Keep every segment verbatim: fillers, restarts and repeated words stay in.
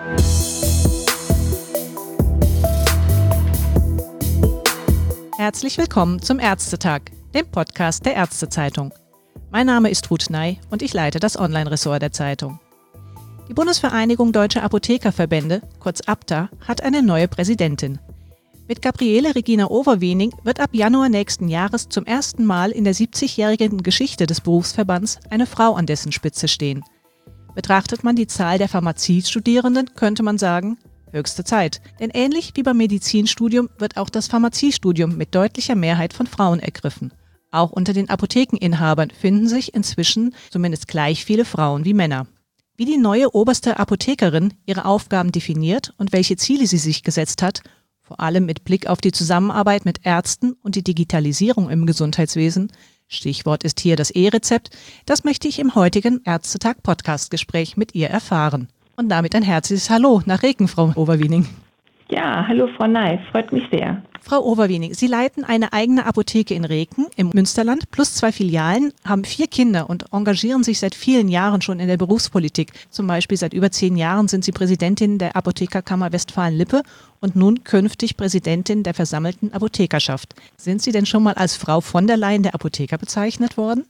Herzlich willkommen zum Ärztetag, dem Podcast der Ärztezeitung. Mein Name ist Ruth Ney und ich leite das Online-Ressort der Zeitung. Die Bundesvereinigung Deutscher Apothekerverbände, kurz A B T A, hat eine neue Präsidentin. Mit Gabriele Regina Overweening wird ab Januar nächsten Jahres zum ersten Mal in der siebzigjährigen Geschichte des Berufsverbands eine Frau an dessen Spitze stehen. Betrachtet man die Zahl der Pharmaziestudierenden, könnte man sagen, höchste Zeit. Denn ähnlich wie beim Medizinstudium wird auch das Pharmaziestudium mit deutlicher Mehrheit von Frauen ergriffen. Auch unter den Apothekeninhabern finden sich inzwischen zumindest gleich viele Frauen wie Männer. Wie die neue oberste Apothekerin ihre Aufgaben definiert und welche Ziele sie sich gesetzt hat, vor allem mit Blick auf die Zusammenarbeit mit Ärzten und die Digitalisierung im Gesundheitswesen, Stichwort ist hier das E-Rezept, das möchte ich im heutigen Ärztetag-Podcast-Gespräch mit ihr erfahren. Und damit ein herzliches Hallo nach Reken, Frau Overweening. Ja, hallo Frau Ney, freut mich sehr. Frau Overweening, Sie leiten eine eigene Apotheke in Reken im Münsterland plus zwei Filialen, haben vier Kinder und engagieren sich seit vielen Jahren schon in der Berufspolitik. Zum Beispiel seit über zehn Jahren sind Sie Präsidentin der Apothekerkammer Westfalen-Lippe und nun künftig Präsidentin der versammelten Apothekerschaft. Sind Sie denn schon mal als Frau von der Leyen der Apotheker bezeichnet worden?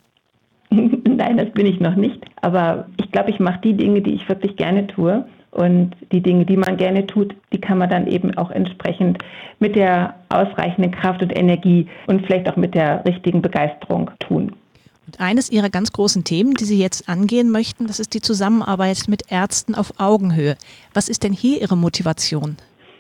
Nein, das bin ich noch nicht. Aber ich glaube, ich mache die Dinge, die ich wirklich gerne tue. Und die Dinge, die man gerne tut, die kann man dann eben auch entsprechend mit der ausreichenden Kraft und Energie und vielleicht auch mit der richtigen Begeisterung tun. Und eines Ihrer ganz großen Themen, die Sie jetzt angehen möchten, das ist die Zusammenarbeit mit Ärzten auf Augenhöhe. Was ist denn hier Ihre Motivation?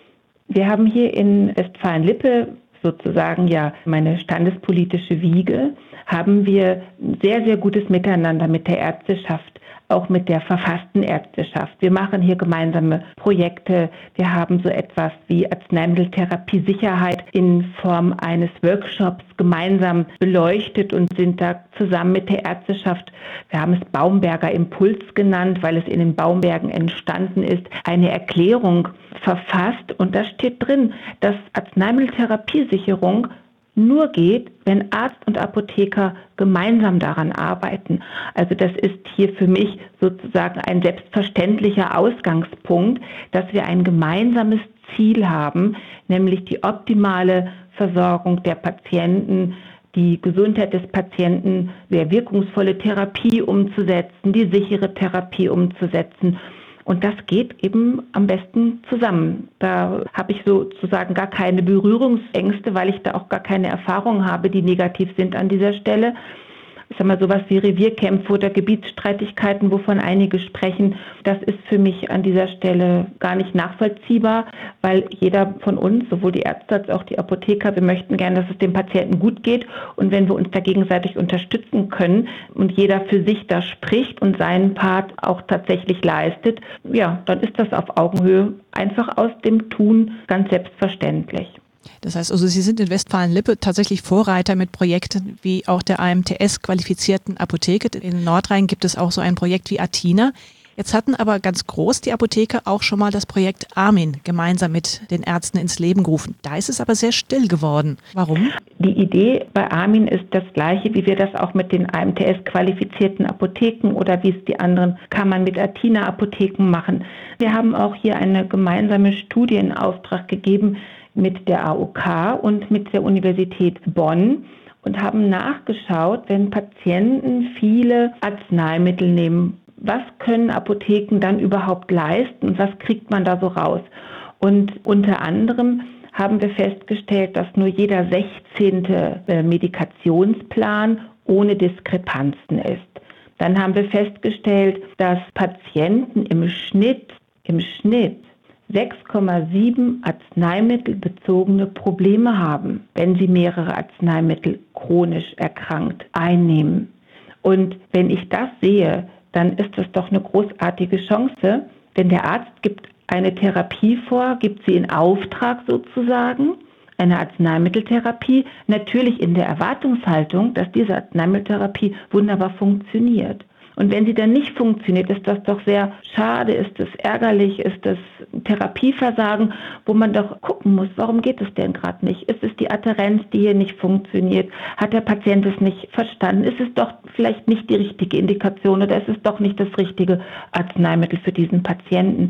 Wir haben hier in Westfalen-Lippe sozusagen ja meine standespolitische Wiege, haben wir ein sehr, sehr gutes Miteinander mit der Ärzteschaft, auch mit der verfassten Ärzteschaft. Wir machen hier gemeinsame Projekte. Wir haben so etwas wie Arzneimitteltherapie-Sicherheit in Form eines Workshops gemeinsam beleuchtet und sind da zusammen mit der Ärzteschaft, wir haben es Baumberger Impuls genannt, weil es in den Baumbergen entstanden ist, eine Erklärung verfasst. Und da steht drin, dass Arzneimitteltherapiesicherung nur geht, wenn Arzt und Apotheker gemeinsam daran arbeiten. Also das ist hier für mich sozusagen ein selbstverständlicher Ausgangspunkt, dass wir ein gemeinsames Ziel haben, nämlich die optimale Versorgung der Patienten, die Gesundheit des Patienten, der wirkungsvolle Therapie umzusetzen, die sichere Therapie umzusetzen. Und das geht eben am besten zusammen. Da habe ich sozusagen gar keine Berührungsängste, weil ich da auch gar keine Erfahrungen habe, die negativ sind an dieser Stelle. Ich sage mal, sowas wie Revierkämpfe oder Gebietsstreitigkeiten, wovon einige sprechen, das ist für mich an dieser Stelle gar nicht nachvollziehbar, weil jeder von uns, sowohl die Ärzte als auch die Apotheker, wir möchten gerne, dass es dem Patienten gut geht. Und wenn wir uns da gegenseitig unterstützen können und jeder für sich da spricht und seinen Part auch tatsächlich leistet, ja, dann ist das auf Augenhöhe einfach aus dem Tun ganz selbstverständlich. Das heißt also, Sie sind in Westfalen-Lippe tatsächlich Vorreiter mit Projekten wie auch der A M T S-qualifizierten Apotheke. In Nordrhein gibt es auch so ein Projekt wie Athina. Jetzt hatten aber ganz groß die Apotheker auch schon mal das Projekt Armin gemeinsam mit den Ärzten ins Leben gerufen. Da ist es aber sehr still geworden. Warum? Die Idee bei Armin ist das gleiche, wie wir das auch mit den A M T S-qualifizierten Apotheken oder wie es die anderen Kammern mit Athina-Apotheken machen. Wir haben auch hier eine gemeinsame Studie in Auftrag gegeben mit der A O K und mit der Universität Bonn und haben nachgeschaut, wenn Patienten viele Arzneimittel nehmen, was können Apotheken dann überhaupt leisten und was kriegt man da so raus? Und unter anderem haben wir festgestellt, dass nur jeder sechzehnte Medikationsplan ohne Diskrepanzen ist. Dann haben wir festgestellt, dass Patienten im Schnitt, im Schnitt sechs Komma sieben arzneimittelbezogene Probleme haben, wenn sie mehrere Arzneimittel chronisch erkrankt einnehmen. Und wenn ich das sehe, dann ist das doch eine großartige Chance, denn der Arzt gibt eine Therapie vor, gibt sie in Auftrag sozusagen, eine Arzneimitteltherapie, natürlich in der Erwartungshaltung, dass diese Arzneimitteltherapie wunderbar funktioniert. Und wenn sie dann nicht funktioniert, ist das doch sehr schade, ist es ärgerlich, ist es Therapieversagen, wo man doch gucken muss, warum geht es denn gerade nicht? Ist es die Adhärenz, die hier nicht funktioniert? Hat der Patient es nicht verstanden? Ist es doch vielleicht nicht die richtige Indikation oder ist es doch nicht das richtige Arzneimittel für diesen Patienten?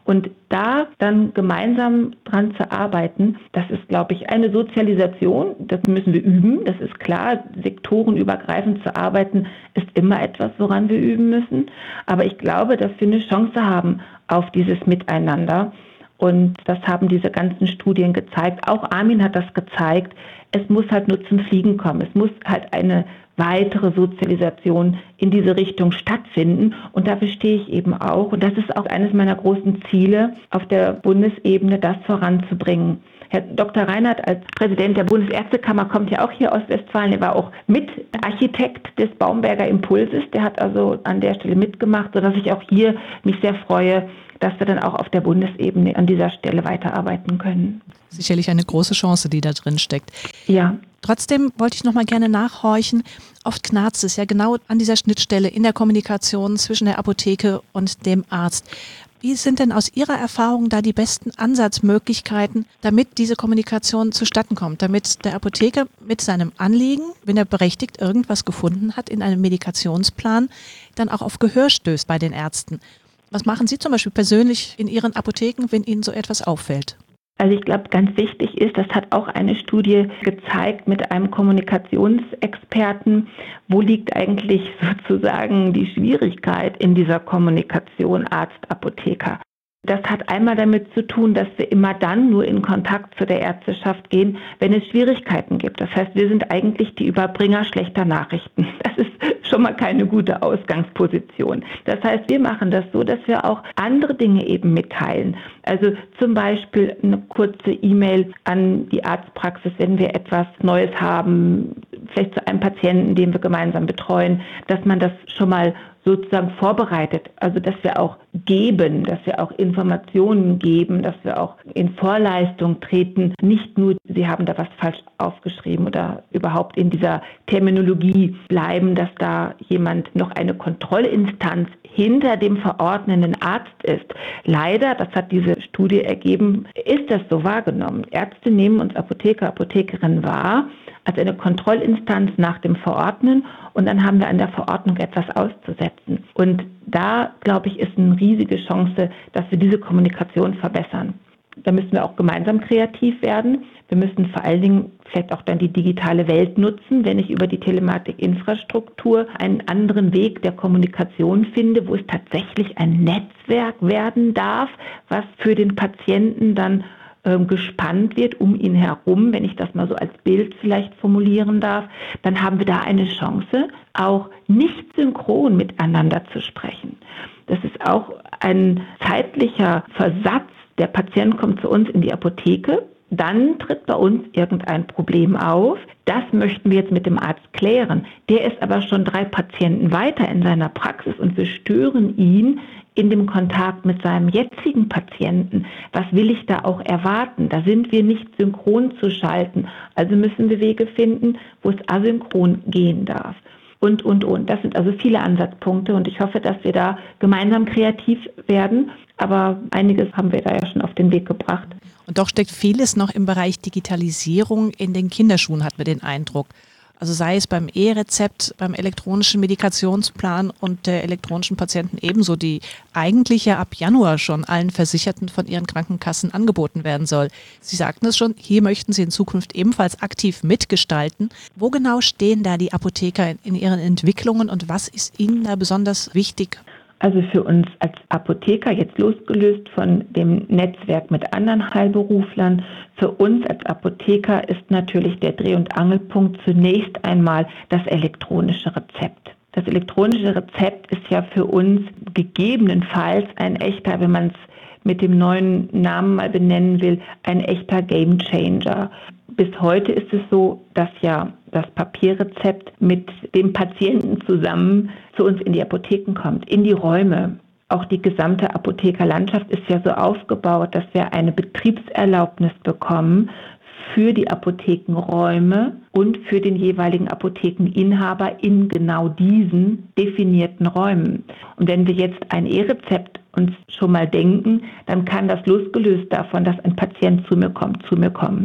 Und da dann gemeinsam dran zu arbeiten, das ist, glaube ich, eine Sozialisation. Das müssen wir üben, das ist klar. Sektorenübergreifend zu arbeiten, ist immer etwas, woran wir üben müssen. Aber ich glaube, dass wir eine Chance haben auf dieses Miteinander. Und das haben diese ganzen Studien gezeigt. Auch Armin hat das gezeigt. Es muss halt nur zum Fliegen kommen. Es muss halt eine weitere Sozialisation in diese Richtung stattfinden. Und dafür stehe ich eben auch. Und das ist auch eines meiner großen Ziele auf der Bundesebene, das voranzubringen. Herr Doktor Reinhardt als Präsident der Bundesärztekammer kommt ja auch hier aus Westfalen. Er war auch Mitarchitekt des Baumberger Impulses. Der hat also an der Stelle mitgemacht, sodass ich auch hier mich sehr freue, dass wir dann auch auf der Bundesebene an dieser Stelle weiterarbeiten können. Sicherlich eine große Chance, die da drin steckt. Ja. Trotzdem wollte ich noch mal gerne nachhorchen. Oft knarzt es ja genau an dieser Schnittstelle in der Kommunikation zwischen der Apotheke und dem Arzt. Wie sind denn aus Ihrer Erfahrung da die besten Ansatzmöglichkeiten, damit diese Kommunikation zustatten kommt, damit der Apotheker mit seinem Anliegen, wenn er berechtigt irgendwas gefunden hat in einem Medikationsplan, dann auch auf Gehör stößt bei den Ärzten? Was machen Sie zum Beispiel persönlich in Ihren Apotheken, wenn Ihnen so etwas auffällt? Also ich glaube, ganz wichtig ist, das hat auch eine Studie gezeigt mit einem Kommunikationsexperten, wo liegt eigentlich sozusagen die Schwierigkeit in dieser Kommunikation Arzt-Apotheker. Das hat einmal damit zu tun, dass wir immer dann nur in Kontakt zu der Ärzteschaft gehen, wenn es Schwierigkeiten gibt. Das heißt, wir sind eigentlich die Überbringer schlechter Nachrichten. Das ist schon mal keine gute Ausgangsposition. Das heißt, wir machen das so, dass wir auch andere Dinge eben mitteilen. Also zum Beispiel eine kurze E-Mail an die Arztpraxis, wenn wir etwas Neues haben, vielleicht zu einem Patienten, den wir gemeinsam betreuen, dass man das schon mal sozusagen vorbereitet, also dass wir auch geben, dass wir auch Informationen geben, dass wir auch in Vorleistung treten, nicht nur, Sie haben da was falsch aufgeschrieben oder überhaupt in dieser Terminologie bleiben, dass da jemand noch eine Kontrollinstanz hinter dem verordnenden Arzt ist. Leider, das hat diese Studie ergeben, ist das so wahrgenommen. Ärzte nehmen uns Apotheker, Apothekerinnen wahr als eine Kontrollinstanz nach dem Verordnen und dann haben wir an der Verordnung etwas auszusetzen. Und da, glaube ich, ist eine riesige Chance, dass wir diese Kommunikation verbessern. Da müssen wir auch gemeinsam kreativ werden. Wir müssen vor allen Dingen vielleicht auch dann die digitale Welt nutzen, wenn ich über die Telematikinfrastruktur einen anderen Weg der Kommunikation finde, wo es tatsächlich ein Netzwerk werden darf, was für den Patienten dann gespannt wird um ihn herum, wenn ich das mal so als Bild vielleicht formulieren darf, dann haben wir da eine Chance, auch nicht synchron miteinander zu sprechen. Das ist auch ein zeitlicher Versatz. Der Patient kommt zu uns in die Apotheke, dann tritt bei uns irgendein Problem auf. Das möchten wir jetzt mit dem Arzt klären. Der ist aber schon drei Patienten weiter in seiner Praxis und wir stören ihn in dem Kontakt mit seinem jetzigen Patienten. Was will ich da auch erwarten? Da sind wir nicht synchron zu schalten. Also müssen wir Wege finden, wo es asynchron gehen darf. Und, und, und. Das sind also viele Ansatzpunkte und ich hoffe, dass wir da gemeinsam kreativ werden. Aber einiges haben wir da ja schon auf den Weg gebracht. Und doch steckt vieles noch im Bereich Digitalisierung in den Kinderschuhen, hat man den Eindruck. Also sei es beim E-Rezept, beim elektronischen Medikationsplan und der elektronischen Patienten ebenso, die eigentlich ja ab Januar schon allen Versicherten von ihren Krankenkassen angeboten werden soll. Sie sagten es schon, hier möchten Sie in Zukunft ebenfalls aktiv mitgestalten. Wo genau stehen da die Apotheker in ihren Entwicklungen und was ist Ihnen da besonders wichtig? Also für uns als Apotheker, jetzt losgelöst von dem Netzwerk mit anderen Heilberuflern, für uns als Apotheker ist natürlich der Dreh- und Angelpunkt zunächst einmal das elektronische Rezept. Das elektronische Rezept ist ja für uns gegebenenfalls ein echter, wenn man es mit dem neuen Namen mal benennen will, ein echter Gamechanger. Bis heute ist es so, dass ja das Papierrezept mit dem Patienten zusammen zu uns in die Apotheken kommt, in die Räume. Auch die gesamte Apothekerlandschaft ist ja so aufgebaut, dass wir eine Betriebserlaubnis bekommen für die Apothekenräume und für den jeweiligen Apothekeninhaber in genau diesen definierten Räumen. Und wenn wir jetzt ein E-Rezept uns schon mal denken, dann kann das losgelöst davon, dass ein Patient zu mir kommt, zu mir kommen.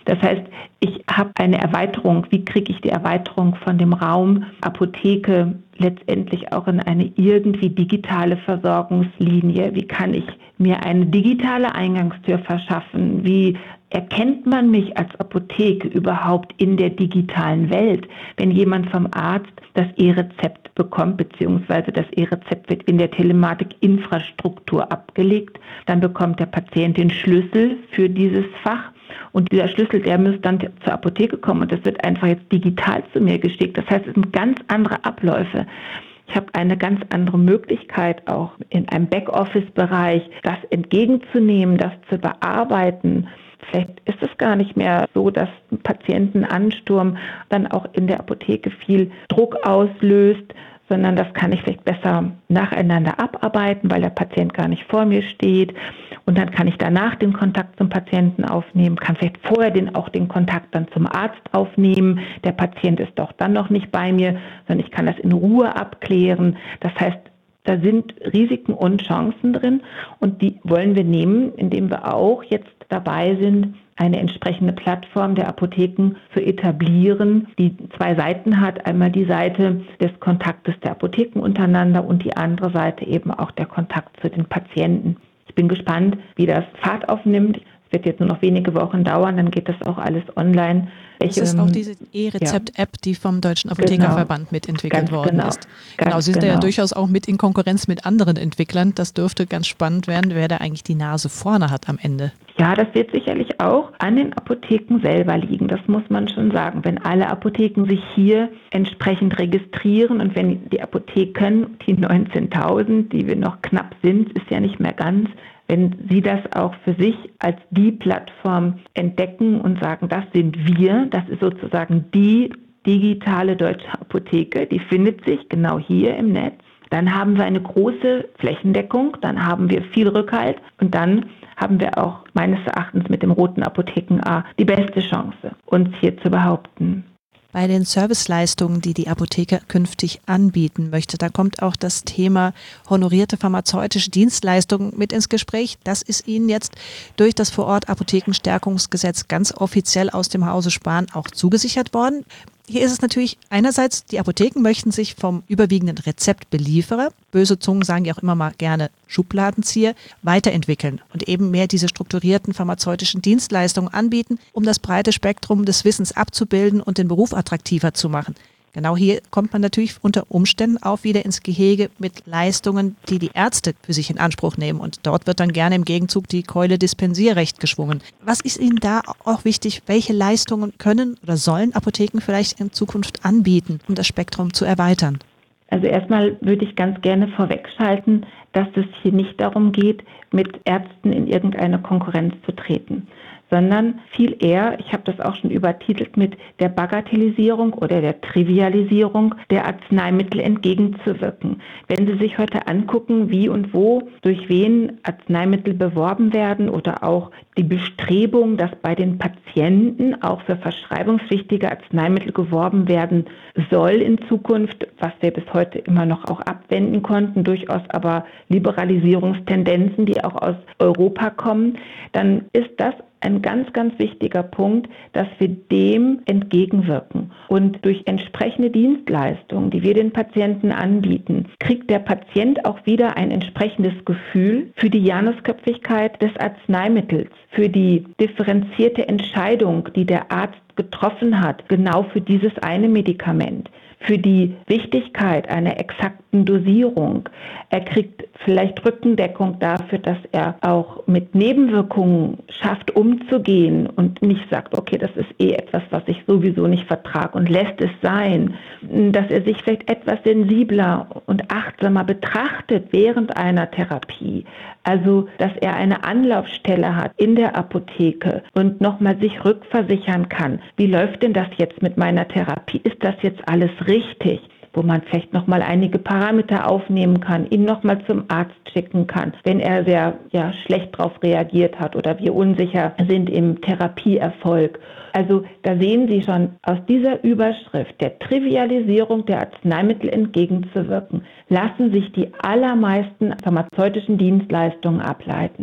Das heißt, ich habe eine Erweiterung. Wie kriege ich die Erweiterung von dem Raum Apotheke letztendlich auch in eine irgendwie digitale Versorgungslinie? Wie kann ich mir eine digitale Eingangstür verschaffen? Wie erkennt man mich als Apotheke überhaupt in der digitalen Welt, wenn jemand vom Arzt das E-Rezept bekommt, beziehungsweise das E-Rezept wird in der Telematik-Infrastruktur abgelegt, dann bekommt der Patient den Schlüssel für dieses Fach und dieser Schlüssel, der muss dann zur Apotheke kommen und das wird einfach jetzt digital zu mir geschickt. Das heißt, es sind ganz andere Abläufe. Ich habe eine ganz andere Möglichkeit, auch in einem Backoffice-Bereich das entgegenzunehmen, das zu bearbeiten. Vielleicht ist es gar nicht mehr so, dass ein Patientenansturm dann auch in der Apotheke viel Druck auslöst, sondern das kann ich vielleicht besser nacheinander abarbeiten, weil der Patient gar nicht vor mir steht. Und dann kann ich danach den Kontakt zum Patienten aufnehmen, kann vielleicht vorher den, auch den Kontakt dann zum Arzt aufnehmen. Der Patient ist doch dann noch nicht bei mir, sondern ich kann das in Ruhe abklären. Das heißt, da sind Risiken und Chancen drin und die wollen wir nehmen, indem wir auch jetzt dabei sind, eine entsprechende Plattform der Apotheken zu etablieren, die zwei Seiten hat. Einmal die Seite des Kontaktes der Apotheken untereinander und die andere Seite eben auch der Kontakt zu den Patienten. Ich bin gespannt, wie das Fahrt aufnimmt. Es wird jetzt nur noch wenige Wochen dauern, dann geht das auch alles online. Das ist auch diese E-Rezept-App, ja, die vom Deutschen Apothekerverband genau. mitentwickelt ganz worden genau. ist. Ganz genau, Sie sind genau. ja durchaus auch mit in Konkurrenz mit anderen Entwicklern. Das dürfte ganz spannend werden, wer da eigentlich die Nase vorne hat am Ende. Ja, das wird sicherlich auch an den Apotheken selber liegen, das muss man schon sagen. Wenn alle Apotheken sich hier entsprechend registrieren und wenn die Apotheken, die neunzehntausend, die wir noch knapp sind, ist ja nicht mehr ganz, wenn Sie das auch für sich als die Plattform entdecken und sagen, das sind wir, das ist sozusagen die digitale deutsche Apotheke, die findet sich genau hier im Netz, dann haben wir eine große Flächendeckung, dann haben wir viel Rückhalt und dann haben wir auch meines Erachtens mit dem roten Apotheken-A die beste Chance, uns hier zu behaupten. Bei den Serviceleistungen, die die Apotheke künftig anbieten möchte, da kommt auch das Thema honorierte pharmazeutische Dienstleistungen mit ins Gespräch. Das ist Ihnen jetzt durch das Vorort-Apothekenstärkungsgesetz ganz offiziell aus dem Hause Spahn auch zugesichert worden. Hier ist es natürlich einerseits, die Apotheken möchten sich vom überwiegenden Rezeptbelieferer, böse Zungen sagen ja auch immer mal gerne Schubladenzieher, weiterentwickeln und eben mehr diese strukturierten pharmazeutischen Dienstleistungen anbieten, um das breite Spektrum des Wissens abzubilden und den Beruf attraktiver zu machen. Genau hier kommt man natürlich unter Umständen auch wieder ins Gehege mit Leistungen, die die Ärzte für sich in Anspruch nehmen. Und dort wird dann gerne im Gegenzug die Keule Dispensierrecht geschwungen. Was ist Ihnen da auch wichtig? Welche Leistungen können oder sollen Apotheken vielleicht in Zukunft anbieten, um das Spektrum zu erweitern? Also erstmal würde ich ganz gerne vorwegschalten, dass es hier nicht darum geht, mit Ärzten in irgendeine Konkurrenz zu treten, sondern viel eher, ich habe das auch schon übertitelt, mit der Bagatellisierung oder der Trivialisierung der Arzneimittel entgegenzuwirken. Wenn Sie sich heute angucken, wie und wo, durch wen Arzneimittel beworben werden oder auch die Bestrebung, dass bei den Patienten auch für verschreibungspflichtige Arzneimittel geworben werden soll in Zukunft, was wir bis heute immer noch auch abwenden konnten, durchaus aber Liberalisierungstendenzen, die auch aus Europa kommen, dann ist das ein ganz, ganz wichtiger Punkt, dass wir dem entgegenwirken. Und durch entsprechende Dienstleistungen, die wir den Patienten anbieten, kriegt der Patient auch wieder ein entsprechendes Gefühl für die Janusköpfigkeit des Arzneimittels, für die differenzierte Entscheidung, die der Arzt getroffen hat, genau für dieses eine Medikament, für die Wichtigkeit einer exakten Dosierung. Er kriegt vielleicht Rückendeckung dafür, dass er auch mit Nebenwirkungen schafft, umzugehen und nicht sagt, okay, das ist eh etwas, was ich sowieso nicht vertrage und lässt es sein. Dass er sich vielleicht etwas sensibler und achtsamer betrachtet während einer Therapie. Also, dass er eine Anlaufstelle hat in der Apotheke und nochmal sich rückversichern kann. Wie läuft denn das jetzt mit meiner Therapie? Ist das jetzt alles richtig? Wo man vielleicht nochmal einige Parameter aufnehmen kann, ihn nochmal zum Arzt schicken kann, wenn er sehr ja, schlecht darauf reagiert hat oder wir unsicher sind im Therapieerfolg. Also da sehen Sie schon, aus dieser Überschrift der Trivialisierung der Arzneimittel entgegenzuwirken, lassen sich die allermeisten pharmazeutischen Dienstleistungen ableiten.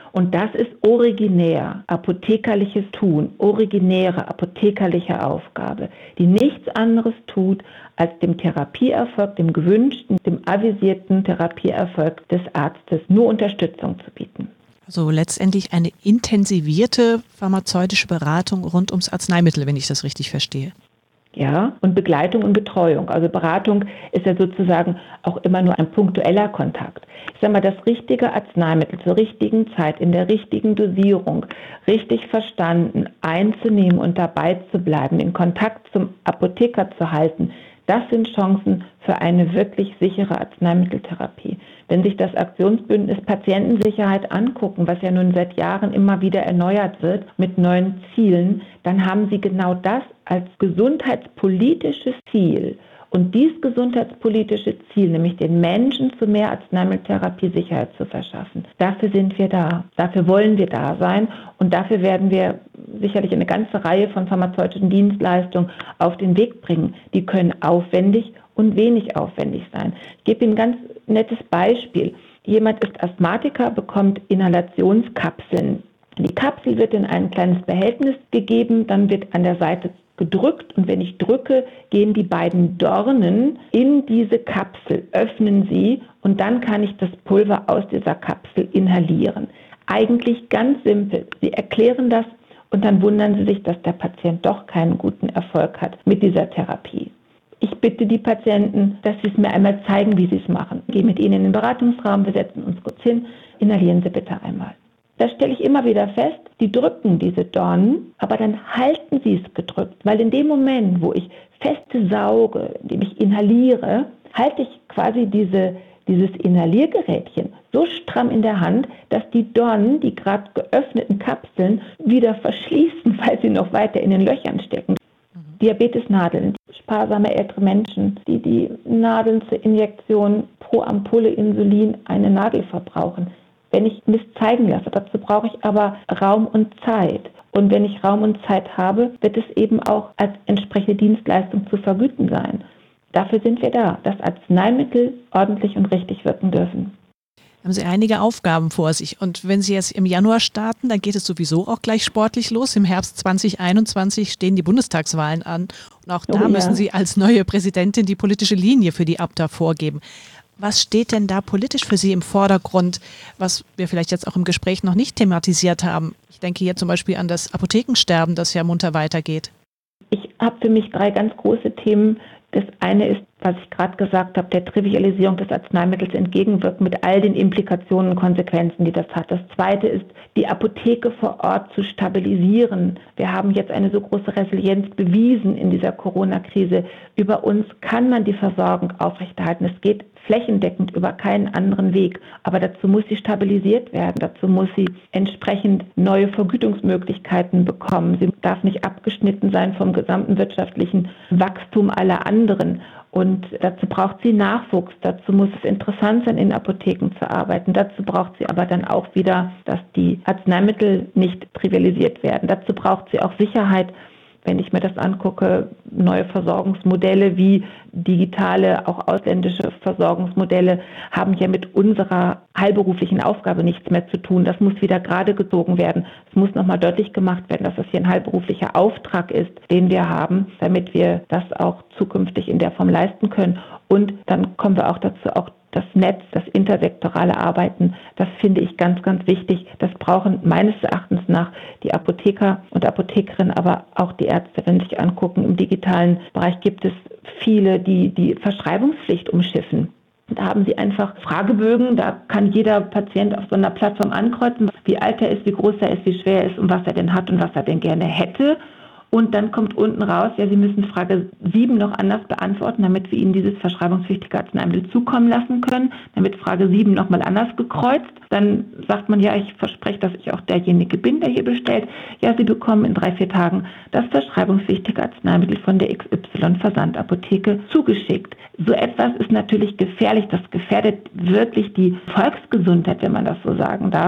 Und das ist originär, apothekerliches Tun, originäre apothekerliche Aufgabe, die nichts anderes tut, als dem Therapieerfolg, dem gewünschten, dem avisierten Therapieerfolg des Arztes nur Unterstützung zu bieten. Also letztendlich eine intensivierte pharmazeutische Beratung rund ums Arzneimittel, wenn ich das richtig verstehe. Ja, und Begleitung und Betreuung. Also Beratung ist ja sozusagen auch immer nur ein punktueller Kontakt. Ich sage mal, das richtige Arzneimittel zur richtigen Zeit, in der richtigen Dosierung, richtig verstanden, einzunehmen und dabei zu bleiben, in Kontakt zum Apotheker zu halten, das sind Chancen für eine wirklich sichere Arzneimitteltherapie. Wenn sich das Aktionsbündnis Patientensicherheit angucken, was ja nun seit Jahren immer wieder erneuert wird mit neuen Zielen, dann haben sie genau das als gesundheitspolitisches Ziel. Und dieses gesundheitspolitische Ziel, nämlich den Menschen zu mehr Arzneimitteltherapie Sicherheit zu verschaffen, dafür sind wir da. Dafür wollen wir da sein und dafür werden wir sicherlich eine ganze Reihe von pharmazeutischen Dienstleistungen auf den Weg bringen. Die können aufwendig und wenig aufwendig sein. Ich gebe Ihnen ein ganz nettes Beispiel. Jemand ist Asthmatiker, bekommt Inhalationskapseln. Die Kapsel wird in ein kleines Behältnis gegeben, dann wird an der Seite gedrückt und wenn ich drücke, gehen die beiden Dornen in diese Kapsel, öffnen sie und dann kann ich das Pulver aus dieser Kapsel inhalieren. Eigentlich ganz simpel. Sie erklären das und dann wundern Sie sich, dass der Patient doch keinen guten Erfolg hat mit dieser Therapie. Ich bitte die Patienten, dass sie es mir einmal zeigen, wie sie es machen. Ich gehe mit ihnen in den Beratungsraum, wir setzen uns kurz hin, inhalieren Sie bitte einmal. Da stelle ich immer wieder fest, die drücken diese Dornen, aber dann halten sie es gedrückt, weil in dem Moment, wo ich feste sauge, indem ich inhaliere, halte ich quasi diese, dieses Inhaliergerätchen so stramm in der Hand, dass die Dornen, die gerade geöffneten Kapseln, wieder verschließen, weil sie noch weiter in den Löchern stecken. Mhm. Diabetesnadeln, sparsame ältere Menschen, die die Nadeln zur Injektion pro Ampulle Insulin eine Nadel verbrauchen. Wenn ich mir das zeigen lasse, dazu brauche ich aber Raum und Zeit. Und wenn ich Raum und Zeit habe, wird es eben auch als entsprechende Dienstleistung zu vergüten sein. Dafür sind wir da, dass Arzneimittel ordentlich und richtig wirken dürfen. Haben Sie einige Aufgaben vor sich. Und wenn Sie jetzt im Januar starten, dann geht es sowieso auch gleich sportlich los. Im Herbst zwanzig einundzwanzig stehen die Bundestagswahlen an. Und auch da oh, müssen ja. Sie als neue Präsidentin die politische Linie für die A B T A vorgeben. Was steht denn da politisch für Sie im Vordergrund, was wir vielleicht jetzt auch im Gespräch noch nicht thematisiert haben? Ich denke hier zum Beispiel an das Apothekensterben, das ja munter weitergeht. Ich habe für mich drei ganz große Themen. Das eine ist, was ich gerade gesagt habe, der Trivialisierung des Arzneimittels entgegenwirken mit all den Implikationen und Konsequenzen, die das hat. Das zweite ist, die Apotheke vor Ort zu stabilisieren. Wir haben jetzt eine so große Resilienz bewiesen in dieser Corona-Krise. Über uns kann man die Versorgung aufrechterhalten. Es geht flächendeckend über keinen anderen Weg. Aber dazu muss sie stabilisiert werden. Dazu muss sie entsprechend neue Vergütungsmöglichkeiten bekommen. Sie darf nicht abgeschnitten sein vom gesamten wirtschaftlichen Wachstum aller anderen. Und dazu braucht sie Nachwuchs. Dazu muss es interessant sein, in Apotheken zu arbeiten. Dazu braucht sie aber dann auch wieder, dass die Arzneimittel nicht trivialisiert werden. Dazu braucht sie auch Sicherheit. Wenn ich mir das angucke, neue Versorgungsmodelle wie digitale, auch ausländische Versorgungsmodelle haben ja mit unserer heilberuflichen Aufgabe nichts mehr zu tun. Das muss wieder gerade gezogen werden. Es muss nochmal deutlich gemacht werden, dass das hier ein heilberuflicher Auftrag ist, den wir haben, damit wir das auch zukünftig in der Form leisten können. Und dann kommen wir auch dazu, auch das Netz, das intersektorale Arbeiten, das finde ich ganz, ganz wichtig. Das brauchen meines Erachtens nach die Apotheker und Apothekerinnen, aber auch die Ärzte, wenn Sie sich angucken. Im digitalen Bereich gibt es viele, die die Verschreibungspflicht umschiffen. Da haben Sie einfach Fragebögen, da kann jeder Patient auf so einer Plattform ankreuzen, wie alt er ist, wie groß er ist, wie schwer er ist und was er denn hat und was er denn gerne hätte. Und dann kommt unten raus, ja, Sie müssen Frage sieben noch anders beantworten, damit wir Ihnen dieses verschreibungspflichtige Arzneimittel zukommen lassen können. Dann wird Frage sieben nochmal anders gekreuzt. Dann sagt man, ja, ich verspreche, dass ich auch derjenige bin, der hier bestellt. Ja, Sie bekommen in drei, vier Tagen das verschreibungspflichtige Arzneimittel von der X Y-Versandapotheke zugeschickt. So etwas ist natürlich gefährlich. Das gefährdet wirklich die Volksgesundheit, wenn man das so sagen darf.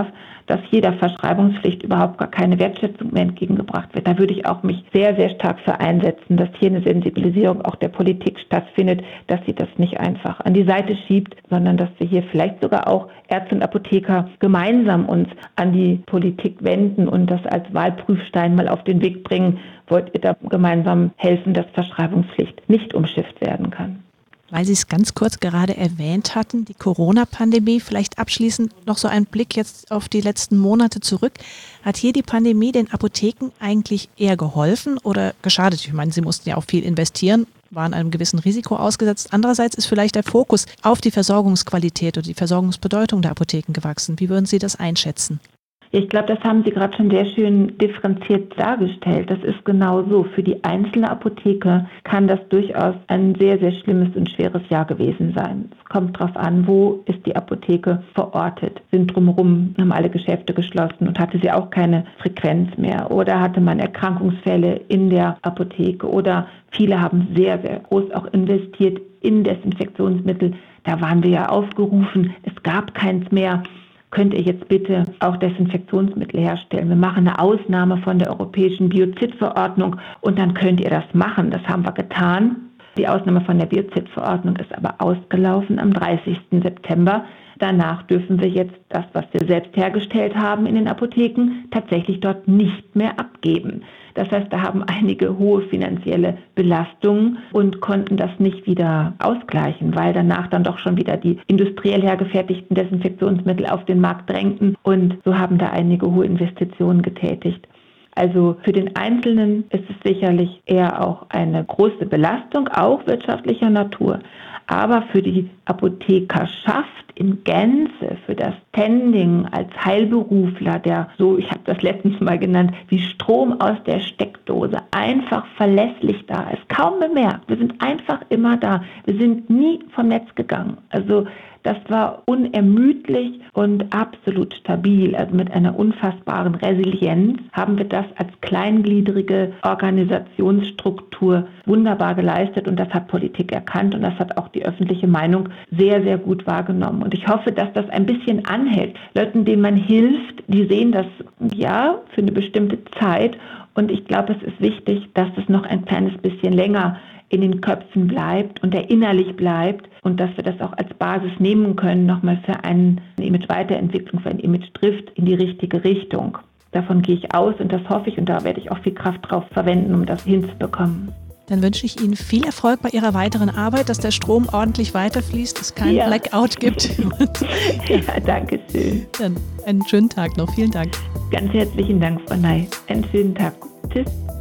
dass jeder Verschreibungspflicht überhaupt gar keine Wertschätzung mehr entgegengebracht wird. Da würde ich auch mich sehr, sehr stark für einsetzen, dass hier eine Sensibilisierung auch der Politik stattfindet, dass sie das nicht einfach an die Seite schiebt, sondern dass wir hier vielleicht sogar auch Ärzte und Apotheker gemeinsam uns an die Politik wenden und das als Wahlprüfstein mal auf den Weg bringen. Wollt ihr da gemeinsam helfen, dass Verschreibungspflicht nicht umschifft werden kann? Weil Sie es ganz kurz gerade erwähnt hatten, die Corona-Pandemie, vielleicht abschließend noch so ein Blick jetzt auf die letzten Monate zurück. Hat hier die Pandemie den Apotheken eigentlich eher geholfen oder geschadet? Ich meine, sie mussten ja auch viel investieren, waren einem gewissen Risiko ausgesetzt. Andererseits ist vielleicht der Fokus auf die Versorgungsqualität oder die Versorgungsbedeutung der Apotheken gewachsen. Wie würden Sie das einschätzen? Ich glaube, das haben Sie gerade schon sehr schön differenziert dargestellt. Das ist genau so. Für die einzelne Apotheke kann das durchaus ein sehr, sehr schlimmes und schweres Jahr gewesen sein. Es kommt darauf an, wo ist die Apotheke verortet. Sind drumherum, haben alle Geschäfte geschlossen und hatte sie auch keine Frequenz mehr. Oder hatte man Erkrankungsfälle in der Apotheke. Oder viele haben sehr, sehr groß auch investiert in Desinfektionsmittel. Da waren wir ja aufgerufen, es gab keins mehr. Könnt ihr jetzt bitte auch Desinfektionsmittel herstellen? Wir machen eine Ausnahme von der europäischen Biozidverordnung und dann könnt ihr das machen. Das haben wir getan. Die Ausnahme von der Biozidverordnung ist aber ausgelaufen am dreißigsten September. Danach dürfen wir jetzt das, was wir selbst hergestellt haben in den Apotheken, tatsächlich dort nicht mehr abgeben. Das heißt, da haben einige hohe finanzielle Belastungen und konnten das nicht wieder ausgleichen, weil danach dann doch schon wieder die industriell hergefertigten Desinfektionsmittel auf den Markt drängten und so haben da einige hohe Investitionen getätigt. Also für den Einzelnen ist es sicherlich eher auch eine große Belastung, auch wirtschaftlicher Natur. Aber für die Apothekerschaft in Gänze, für das Standing als Heilberufler, der so, ich habe das letztens mal genannt, wie Strom aus der Steckdose, einfach verlässlich da ist, kaum bemerkt. Wir sind einfach immer da. Wir sind nie vom Netz gegangen. Also das war unermüdlich und absolut stabil. Also mit einer unfassbaren Resilienz haben wir das als kleingliedrige Organisationsstruktur wunderbar geleistet und das hat Politik erkannt und das hat auch die öffentliche Meinung sehr, sehr gut wahrgenommen. Und ich hoffe, dass das ein bisschen anhält. Leuten, denen man hilft, die sehen das ja für eine bestimmte Zeit und ich glaube, es ist wichtig, dass es noch ein kleines bisschen länger in den Köpfen bleibt und erinnerlich bleibt und dass wir das auch als Basis nehmen können, nochmal für eine Image-Weiterentwicklung, für ein Image-Drift in die richtige Richtung. Davon gehe ich aus und das hoffe ich und da werde ich auch viel Kraft drauf verwenden, um das hinzubekommen. Dann wünsche ich Ihnen viel Erfolg bei Ihrer weiteren Arbeit, dass der Strom ordentlich weiterfließt, es keinen ja. Blackout gibt. Ja, danke schön. Dann einen schönen Tag noch. Vielen Dank. Ganz herzlichen Dank, Frau Ney. Einen schönen Tag. Tschüss.